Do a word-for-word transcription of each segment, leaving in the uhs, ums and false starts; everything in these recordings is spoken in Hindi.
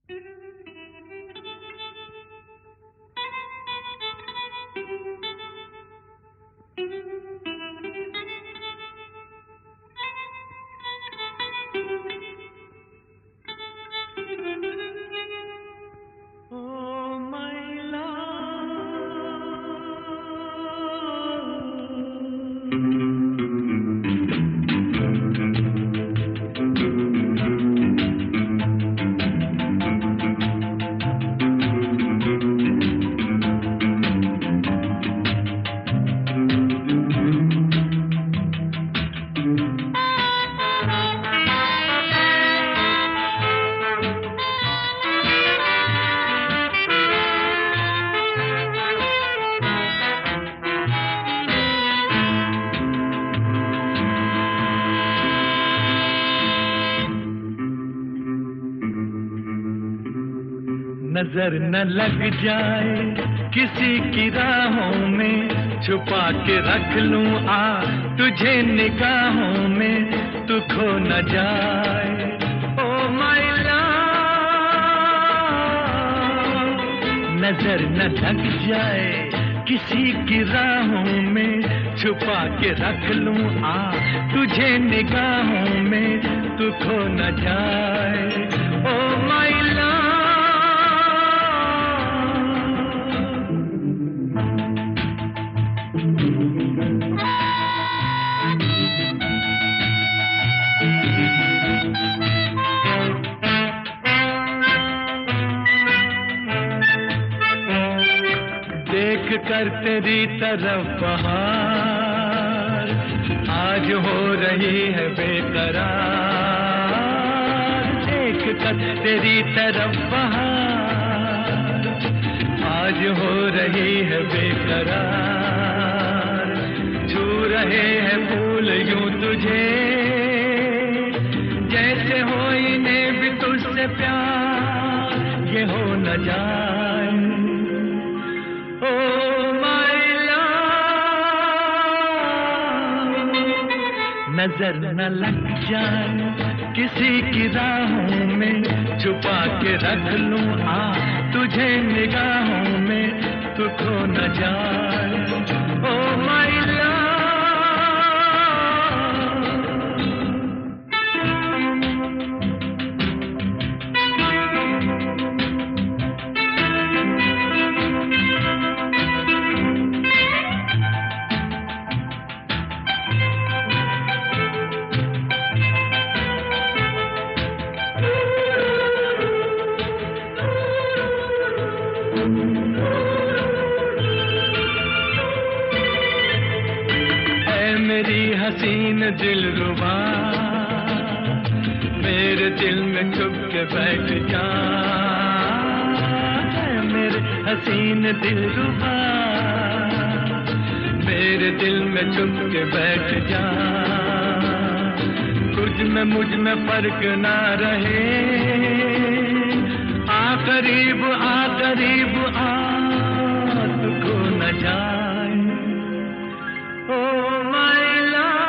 नजर न लग जाए किसी की राहों में, छुपा के रख लूं आ तुझे निगाहों में, तू खो न जाए ओ माय लव। नजर न लग जाए किसी की राहों में, छुपा के रख लूं आ तुझे निगाहों में, तू खो न जाए ओ माय लव। देख कर तेरी तरफ बहार आज हो रही है बेकरार, देख कर तेरी तरफ बहार आज हो रही है बेकरार। छू रहे हैं फूल यूं तुझे जैसे हो इन्हें भी तुझसे प्यार, ये हो न जाए ओ माय लव। नजर न लग जाए किसी की राहों में, छुपा के रख लूं आ तुझे निगाहों में, तू खो न जाए ओ माय लव। मेरी हसीन दिलरुबा मेरे दिल में चुप के बैठ जा, मेरे हसीन दिलरुबा मेरे दिल में चुप के बैठ जा। तुझ में मुझ में फर्क ना रहे, आ करीब आ करीब आ तू खो न जाए ओ माय लव।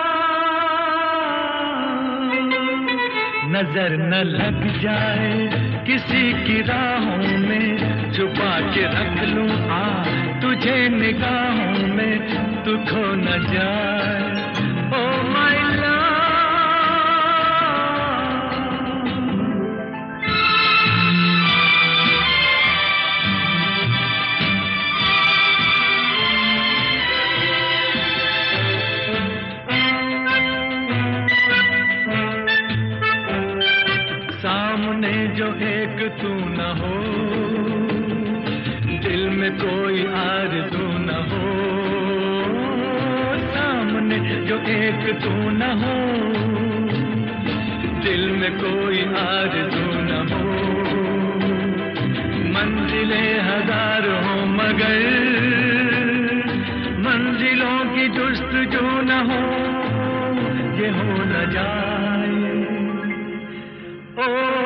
नजर न लग जाए किसी की राहों में, छुपा के रख लूं आ तुझे निगाहों में, तू खो न जाए ओ माय लव। सामने जो एक तू न हो, दिल में कोई आरज़ू न हो, सामने जो एक तू न हो, दिल में कोई आरज़ू न हो। मंजिलें हजार हो मगर मंजिलों की जुस्तजू न हो, ये हो न जाए ओ